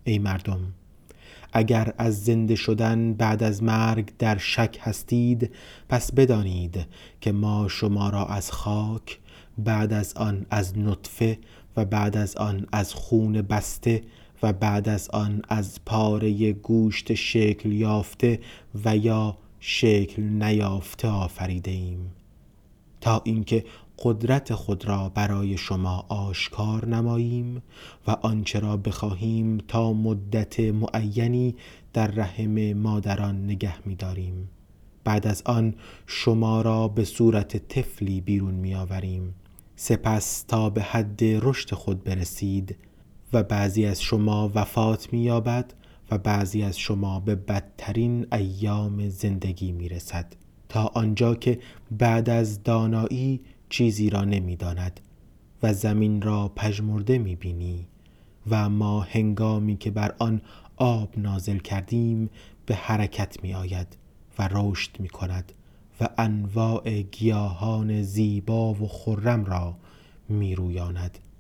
ای مردم، اگر از زنده شدن بعد از مرگ در شک هستید، پس بدانید که ما شما را از خاک، بعد از آن از نطفه و بعد از آن از خون بسته و بعد از آن از پاره گوشت شکل یافته و یا شکل نیافته آفریده ایم، تا اینکه قدرت خود را برای شما آشکار نماییم و آنچه را بخواهیم تا مدت معینی در رحم مادران نگه می‌داریم. بعد از آن شما را به صورت طفلی بیرون می‌آوریم. سپس تا به حد رشد خود برسید و بعضی از شما وفات می‌یابد و بعضی از شما به بدترین ایام زندگی می‌رسد، تا آنجا که بعد از دانایی چیزی را نمی‌داند و زمین را پژمرده می‌بینی و ما هنگامی که بر آن آب نازل کردیم به حرکت می‌آید و رشد می‌کند و انواع گیاهان زیبا و خرم را می‌رویاند.